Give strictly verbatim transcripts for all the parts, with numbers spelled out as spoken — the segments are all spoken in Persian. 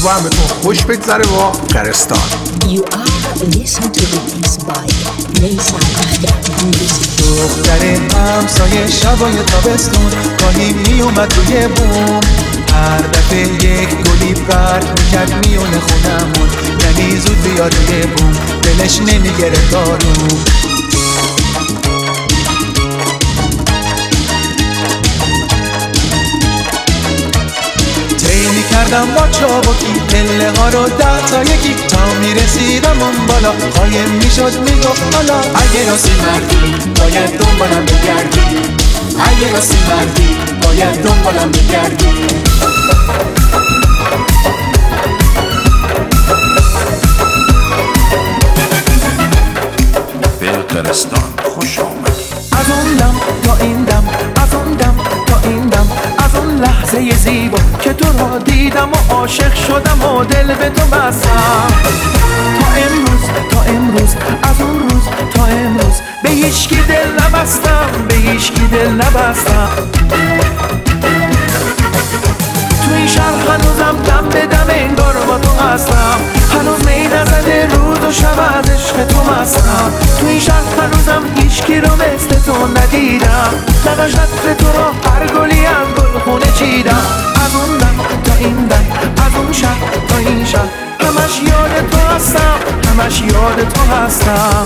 امیدوارم بهتون خوش بگذره با آخگرستان. You are listening to this by نیسان اخگرمیوزیک. دختر همسایه شبای تابستون گاهی می اومد روی بوم، هر دفعه یک گلی برد میکرد میونه خونمون، یعنی زود بیاد روی بوم دلش نمیگره دارون. طی میکردم با چابکی پله ها رو ده تا یکی تا میرسیدم اون بالا، قایم میشد میگفت حالا اگه راستی مردی باید دنبالم بگردی، اگه راستی مردی باید دنبالم بگردی. آخگرستان خوش آمد. از اون دم تا این دم، از اون دم تا این دم، از اون لحظه زیبا که تو را دیدم و عاشق شدم و دل به تو بستم. تا امروز تا امروز از اون روز تا امروز به هیچکی دل نبستم، به هیچکی دل نبستم. تو این شهر هنوزم دم به دم انگار با تو هستم، هنوز می نزده روز و شب از عشق تو مستم. تو این شهر هنوزم هیچکی رو مثل تو ندیدم، لبش عطر تو را هر گلی هم گلخونه چیدم. از اون دم تا این دم، از اون شهر تا این شهر، همش یاد تو هستم، همش یاد تو هستم.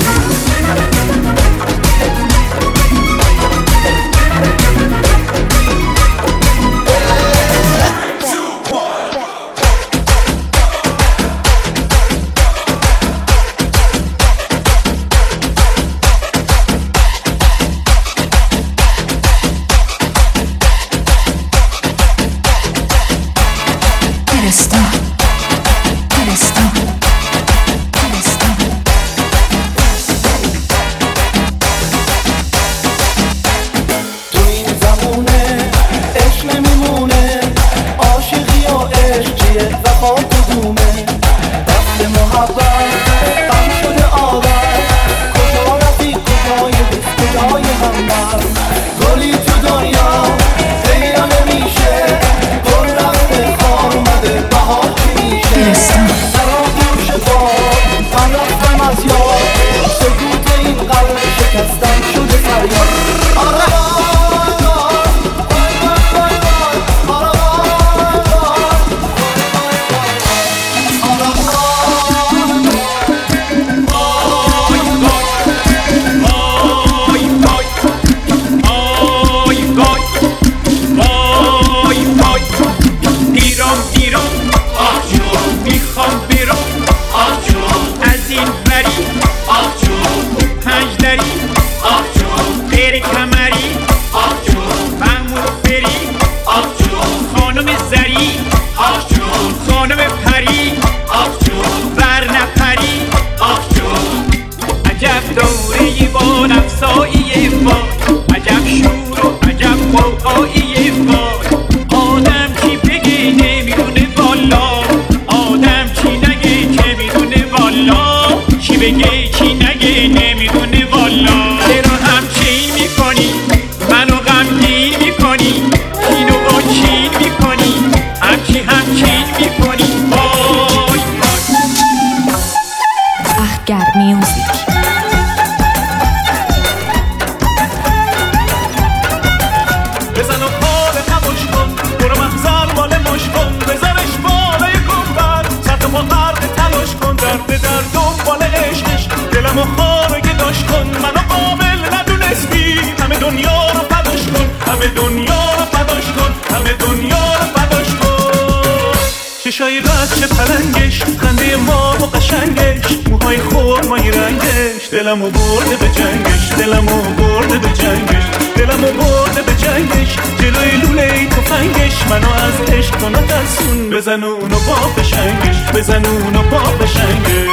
چشای رد چه پلنگش، خنده ما و قشنگش، موهای خرمایی رنگش، دلمو برده به جنگش، دلمو برده به جنگش، دلمو برده به جنگش، جلوی لوله تفنگش، منو از عشق تو نترسون، بزن اونو با بشنگش، بزن اونو با بشنگش.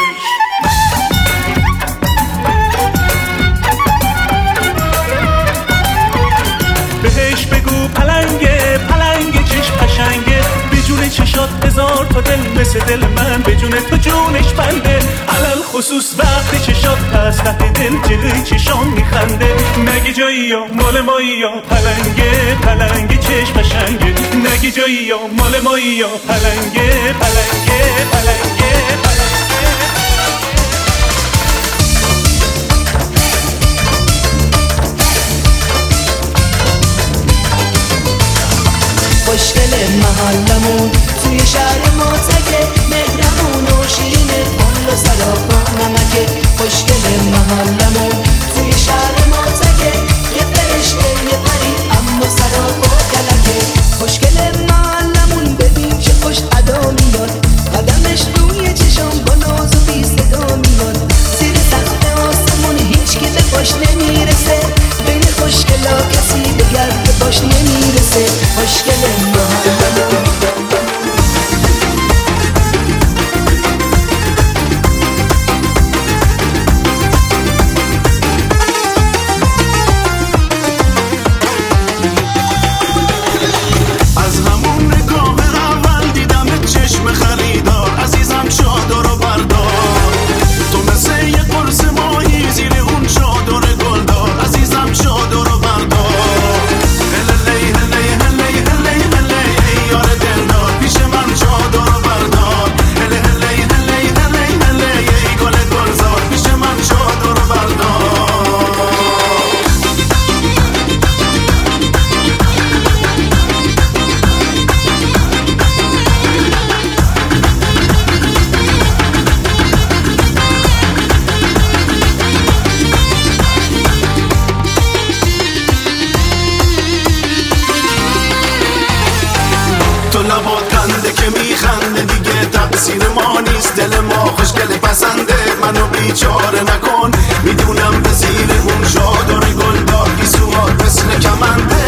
بهش بگو پلنگه پلنگه چشم قشنگه، بدون چشات هزار تا دل مثل دل من، بدون تو جونش بنده، علل خصوص وقت چشات از ته دل جلوی چشام میخنده. نگه جایی یا مال مایی یا پلنگه پلنگه چشم قشنگه، نگه بی جایی یا مال مایی یا پلنگه پلنگه پلنگه خوشگل محلمون توی شهر ما تکه مهربون و شیرینه کل و سراپا نمکه خوشگل محلمون توی شهر ما تکه یه فرشته یه پری اما سراپا کلکه خوشگل محلمون ببین چه خوش ادا میاد قدمش روی چشم با ناز و بی صدا میاد زیر سقف آسمون هیچ کی به پاش نمیرسه بین خوشگلا کسی به گرد پاش نمیرسه خوشگل محلمون بیچاره نکن میدونم به زیر اون شادر گلدار گیسوات مثل کمنده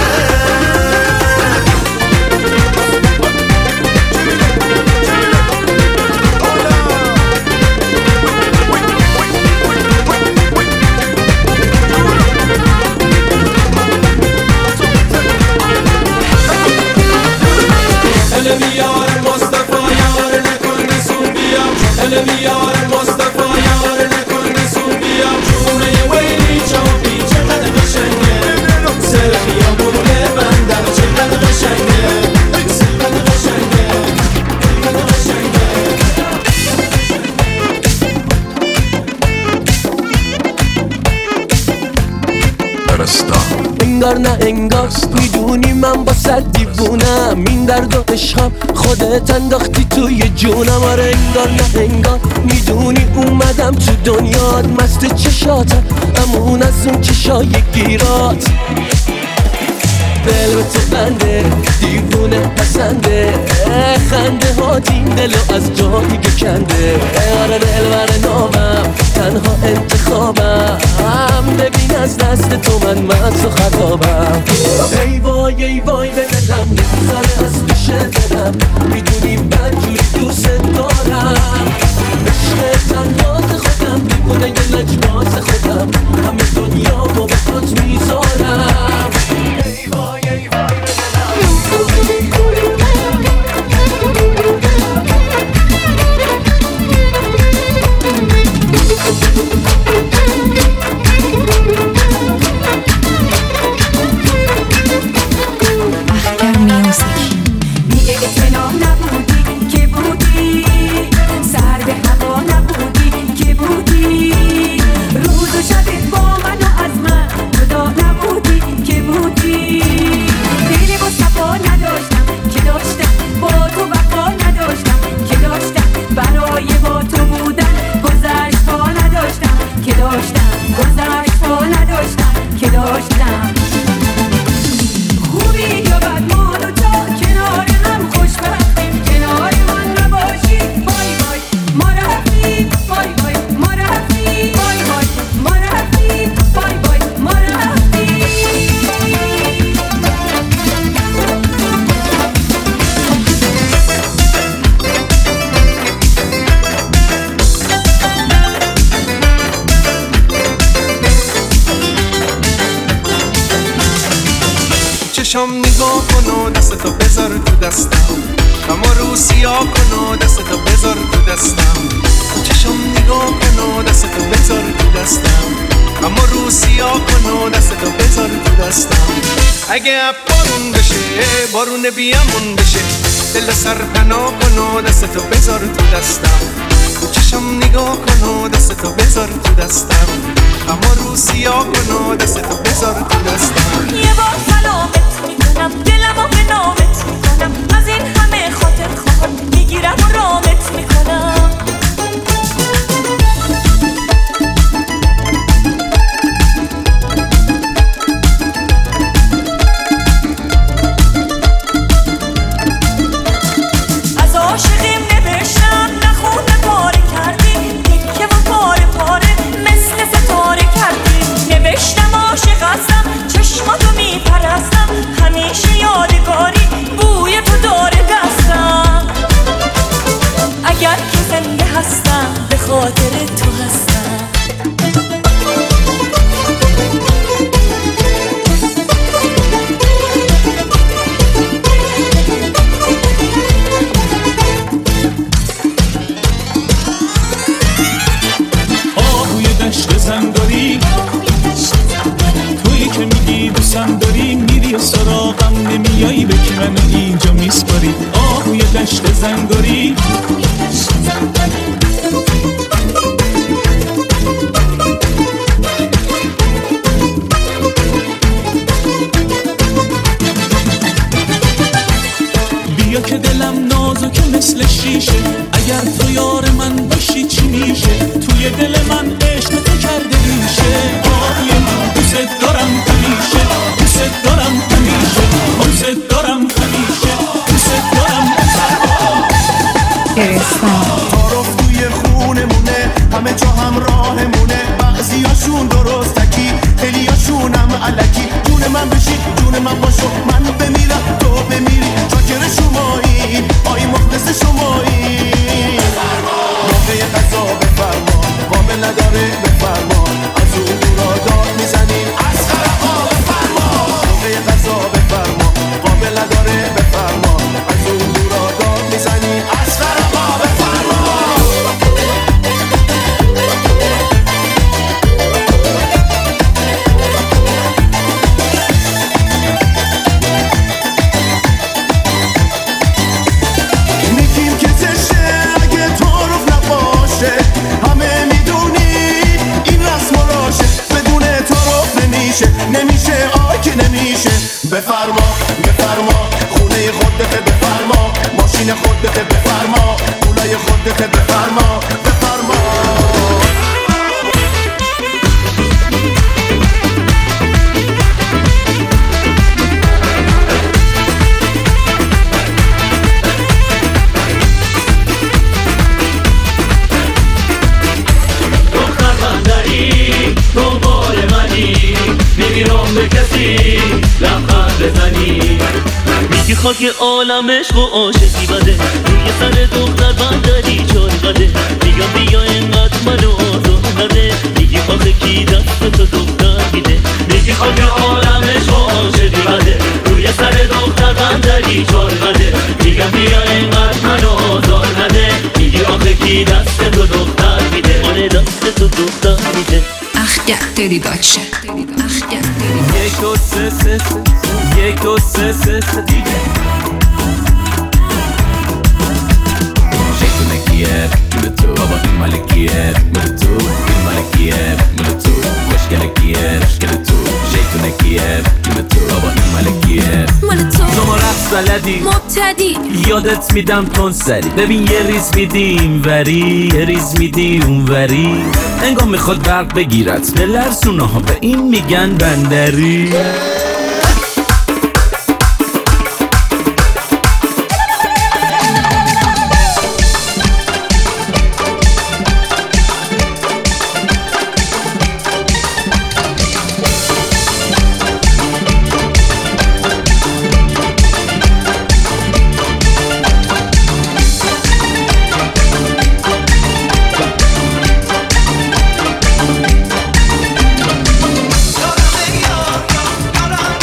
المی یار مصطفی یار نکن نسون بیام المی یار مصطفی یار نکن نسون بیام جونه ویلی چاپی چقدر قشنگه سرخی یا برونه بندر چقدر قشنگه چقدر قشنگه چقدر قشنگه پرستان انگار نه انگار میدونی من با صد دیوونم این درد و عشقم خودت انداختی توی جونم آره انگار نه انگار میدونی اومدم تو دنیات مست چشاتم امون از اون چشای گیرات دل به تو بنده دیوونه پسنده خنده ها دین دلو از جایی گکنده آره دل بر نامم تنها انتخابم ببین از دست تو من مست و خرابم ای وای ای وای به دلم نمیذاره از پیش دلم میدونی من جوری دوست دارم عشق تنهات خودم دیوونه یه لجباز خودم همه دنیا رو به خود میذارم ای وای ای وای اخگر میوزیک بی اعتنا نبودی که بودی سر به هوا نبودی که بودی روز و شبت با من و از من جدا نبودی که بودی دلی با صفا نداشتم که داشتم با تو وفا نداشتم که داشتم برای با تو بودن گذشت ها نداشتم که داشتم گذشت ها نداشتم که داشتم خوبی یا بد ما دوتا کنار هم خوشبختیم کنار من نباشی بای بای ما رفتیم بای بای ما رفتیم بای بای ما رفتیم بای بای ما رفتیم چشم نگاه کن و دستتو بذار تو دستم اما رو سیاه کن و دستتو بذار تو دستم چشم نگاه کن و دستتو بذار تو دستم اما رو سیاه کن و دستتو بذار تو دستم اگه بارون بشه بارون بیامون بشه دل سرپناه کن و دستتو بذار تو دستم چشم نگاه کن و دستتو بذار تو دستم اما رو سیاه کن و دستتو بذار تو دستم یه بار سلامت میکنم دلمو به نامت میکنم از این همه خاطر خواهم میگیرم و رامت میکنم از عاشقیم نوشتم نخونه پاره کردیم تکه و پاره پاره مثل ستاره کردیم نوشتم عاشق هستم چشماتو میپرستم همیشه یادگاری بوی تو داره دستم اگر که زنده هستم به خاطر تو هستم آهوی دشت زنگاری تویی که میگی دوستم داری میری و سراغم نمیایی به که منو اینجا میسپاری آهوی دشت زنگاری بیا که دلم نازکه مثل شیشه اگر تو یار من باشی چی میشه توی دل من عشق تو کرده میشه آهوی من دوست دارم همیشه دوست دارم همیشه دوست دارم همیشه دوست دارم تعارف توی خونمونه همه جا هم راهمونه بعضیاشون درستکی خیلیاشونم علکی جون من بشی جون من باشو من بمیرم تو بمیری شاکر شمایی آی مخلص شمایی موقع قضا بفرما قابل نداره بفرما از اون دورا داد میزنی از خرقا بفرما موقع قضا بفرما قابل نداره بفرما از اون دورا داد میزنی از خرقا بفرما میگیم که تشه اگه تعارف نباشه همه میدونی این رسم و راشه بدون تعارف نمیشه نمیشه آی که نمیشه بفرما بفرما خونه خودت بفرما ماشین خودت بفرما پولای خودت بفرما بفرما دختر بندری دنبال منی نمیرم به کسی لبخند بزنی میگی خاک عالم عشق و عاشقی بده روی سر دختر بندری چار قده میگم بیا اینقدر منو آزار نده میگی آخه کی دست تو دختر میده میگی خاک عالم عشق و عاشقی بده روی سر دختر بندری چار قده میگم بیا اینقدر منو آزار نده میگی آخه کی دست تو دختر میده آره دست تو دختر میده Ach ja, Teddy Deutsche. Ach ja, Teddy یک دو سه سه سه یک دو سه سه سه دیگه ملکیت مال تو بابا این ملکیت مال تو این ملکیت مال تو خوشگلکیت خوشگل تو شیطونکیت مال تو بابا این ملکیت مال تو شما رقص بلدی مبتدی یادت میدم تون سری ببین یه ریز میدی این وری یه ریز میدی اون وری انگار میخواد برق بگیرت به لرزونه ها به این میگن بندری یارم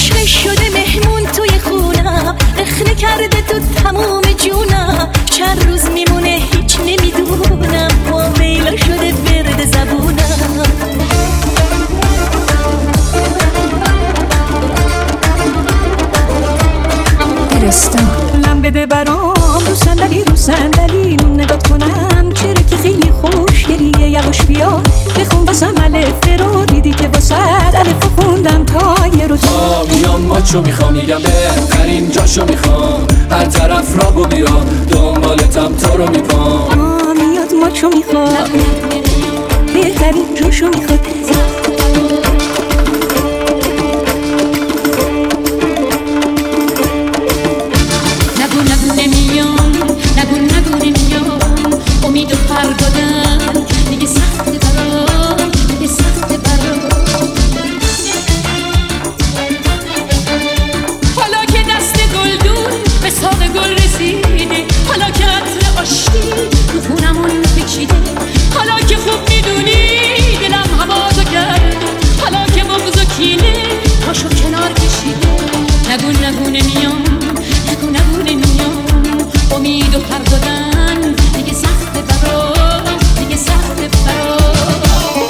عشق شده مهمون توی خونم، رخنه کرده تو تموم جونم. چند روز میمونه هیچ نمیدونم، با میلا شده برد زبونم. لم بده برام رو صندلی رو صندلی نگات کنم، چرا که خیلی خوشگلیه. یواش بیا بخون واسم الف رو، دیدی که واسه الف خوندم تا یه رو. تا میام ماچو میخوام، میگم بهترین جاشو میخوام، هر طرف را و بیا دنبالتم تا رو میپام. میاد ماچو میخوام، بهترین جاشو میخواد. نگو نگو نمیام، امید و پر دادن دیگه سخته برام، دیگه سخته برام. حالا که دست گلدون به ساق گل رسیده، حالا که عطر آشتی رو خونمون پیچیده، حالا که خوب میدونی دلم هوازو کرده، حالا که بغض و کینه پاشو کنار کشیده. نگو نگو نمیام، نگو نگو نمیام، امید و پر دادن دیگه سخته برام، دیگه سخته برام.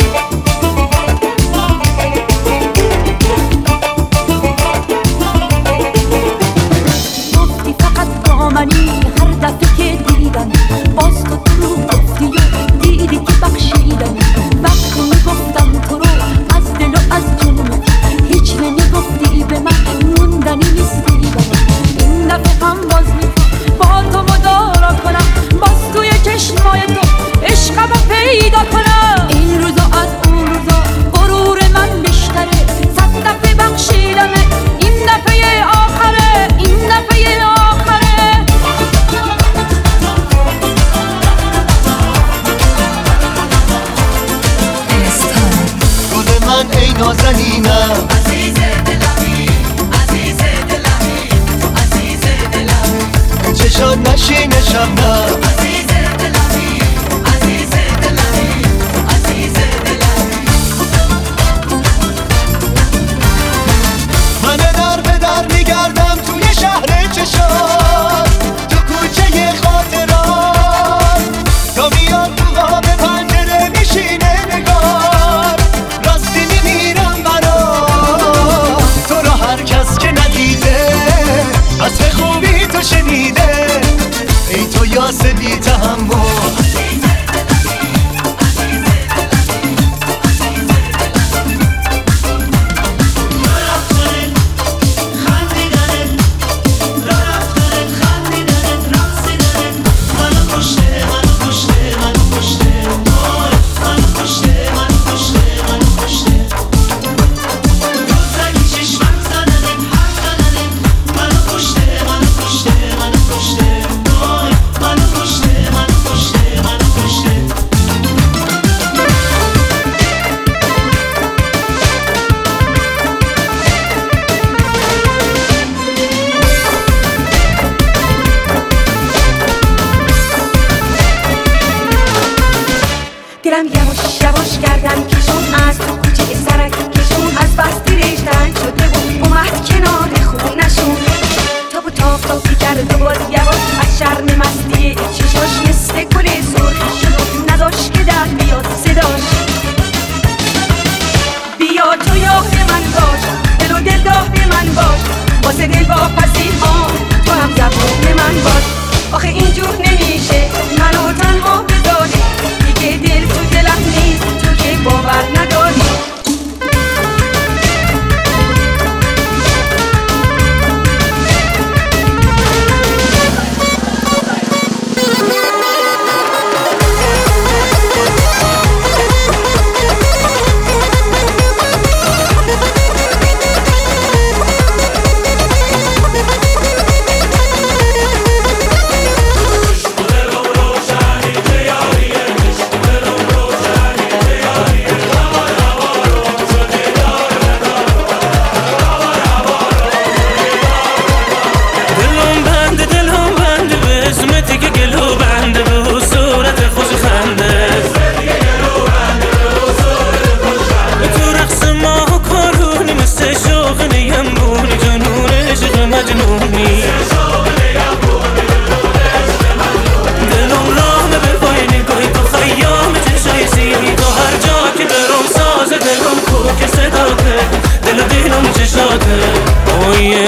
گفتی فقط با منی هر دفعه که دیدم، باز تو تو گفتی و دیدی که بخشیدم. وقتی میگفتم تو رو از دل و از جون، هیچ نمیگفتی به من موندنی نیستی. این دفعه هم باز با تو مدارا کنم، باز توی چشمای تو عشقمو پیدا کنم. این روزا از اون روزا غرور من بیشتره، صد دفعه بخشیدمه، این دفعه آخره، این دفعه آخره. گل من ای نازنینم، عزیز دلمی، عزیز دلمی، تو عزیز دلمی. چشات نشین شبنم، عزیز دلمی، عزیز دلمی، تو عزیز دلمی. من در به در میگردم توی شهر چشات، تو کوچه خاطرات، تا میاد تو قاب پنجره میشینه نگار. راستی میمیرم برات، تو رو هر کس که ندیده از خوبی تو شنیده. ای تو یاس بی تحمل، دلم یواش یواش گردن کشون، از تو کوچه سرک کشون، از بستی ریشتن شده بود اومد کنار خونشون. تاب و تاب تابی کرد و باز یواش از شرم مستی چشاش مثل گل سرخی شد و نداشت که در بیاد صداش. بیا تو یاد من باش، دل و دل داد من باش، واسه دل با پسی ها تو هم زبون من باش. آخه اینجور نمیشه منو تنها بذاری، دیگه دل تو دلم نیست تو که باور نداری.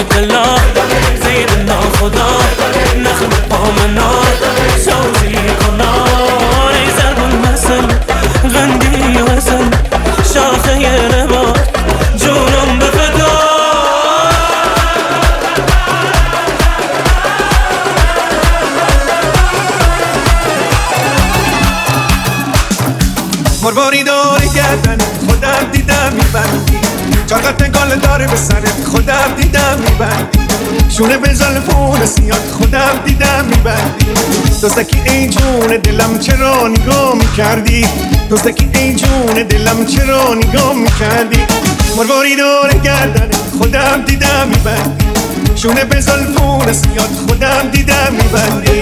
دلا زیر ناخدا نخم پامنا سازی کنار ای زرگون مثل غندی و حسن شاخه نبار جونم به فدا مرواری داره گردن خودم دیدم میبندی چاقت گل داره به سرت خودم دیدم میبندی شونه به زلفون سیاد خودم دیدم میبندی دوستکی ای جون دلم چرا نگاه میکردی دوستکی ای جون دلم چرا نگاه میکردی مرواری داره گردن خودم دیدم میبندی شونه به زلفون سیاد خودم دیدم میبندی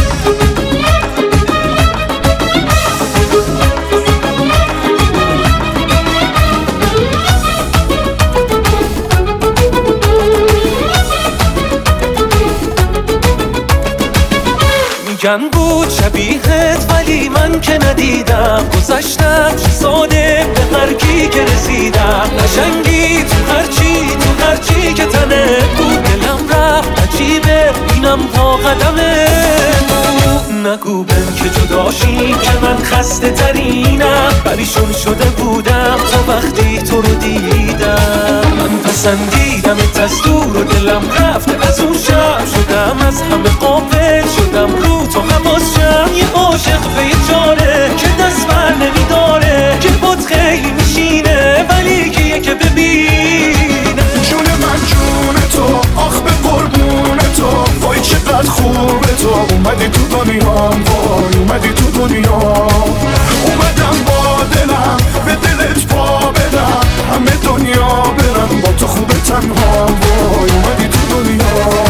میگن بود شبیهت ولی من که ندیدم گذشتم ساده به هرکی که رسیدم قشنگی تو هرچی تو هرچی که تنه بود دلم رفت عجیبه اینم تا قدمه نگو بهم که جداشی که من خسته ترینم پریشون شده بودم تا وقتی تو رو دیدم من پسندیدمت از دور و دلم رفت از اون شب شدم از همه قابل شدم رو تو حواسم یه عاشق به یه جاره که دست بر نمیداره که بود خیلی میشینه ولی کیه که ببینه جون من جون تو آخ به قربون تو وای چقدر خوبه تو اومدی تو دنیام وای اومدی تو دنیا اومدم با دلم به دلت پا بدم همه دنیا برم با تو خوبه تنها وای اومدی تو دنیا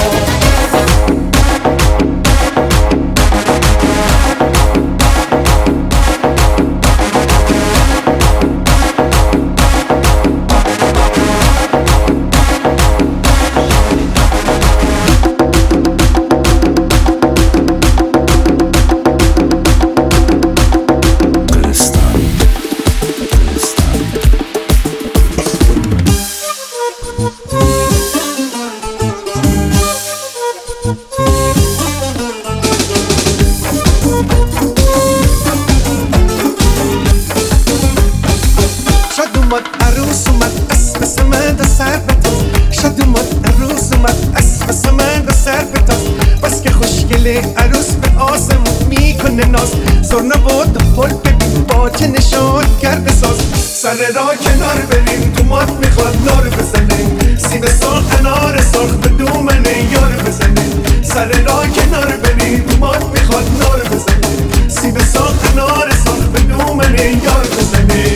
عروس به آسمون میکنه ناز زور نبود خود ببین با چه نشان کرده ساز سر را کنار بریم تو مات میخواد نار بزنه سیب سرخ انار سرخ به دومنه یار بزنه سر را کنار بریم تو مات میخواد نار بزنه سیب سرخ انار سرخ به دومنه یار بزنه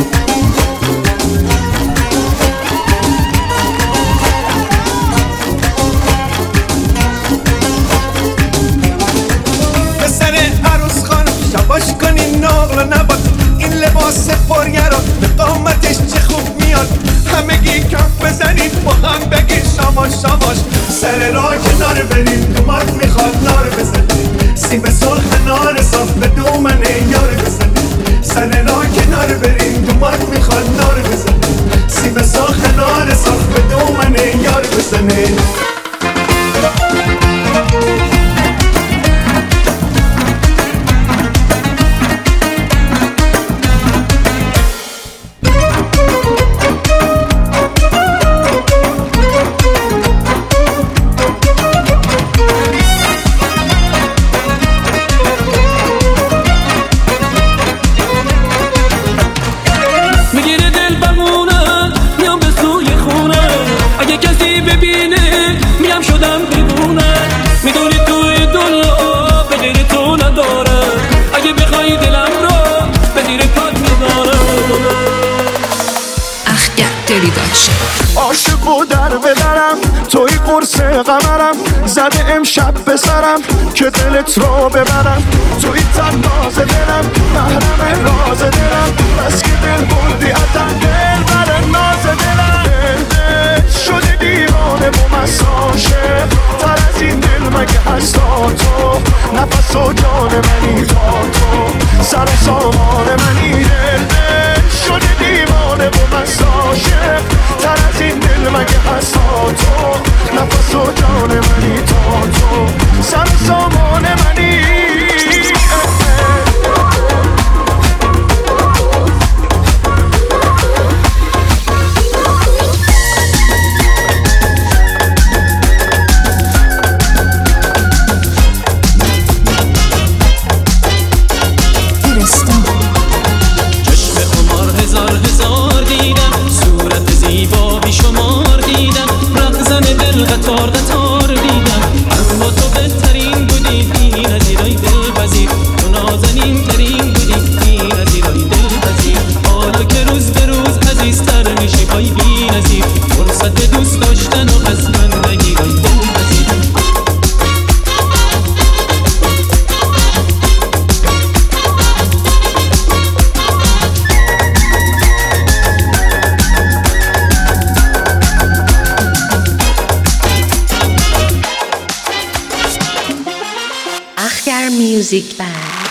باش کنین ناغلا نباد این لباس پرگرا به قامتش چه خوب میاد همگی کف بزنید با هم بگید شاباش شاباش سر راه کنار بریم دومات میخواد نار بزنه سیب سرخ نار صاف به دومنه یار بزنه سر راه کنار بریم دومات میخواد نار بزنه سیب سرخ نار صاف به دومنه یار بزنه عاشق و در بدرم توی قرص قمرم زده امشب به سرم که دلت رو ببرم توی تناز دلم محرم راز دلم بس که دل بردی عطن دل بر ناز دلم دل شده دیوانه و مساشه تر از این دل مگه هستا تو نفس و جان منی تا تو سر و سامان منی دل دل شده دیوانه و مساشه تر از این دل مگه هستا تو قطار دیدم اما تو بهترین بودی بی نظیرای دلپذیر تو نازنین ترین بودی بی نظیرای دلپذیر حالا که روز به روز عزیزتر میشی پای بی نظیر فرصت دوست داشتن و از من نگیرای دلپذیر Akhtar Music Band.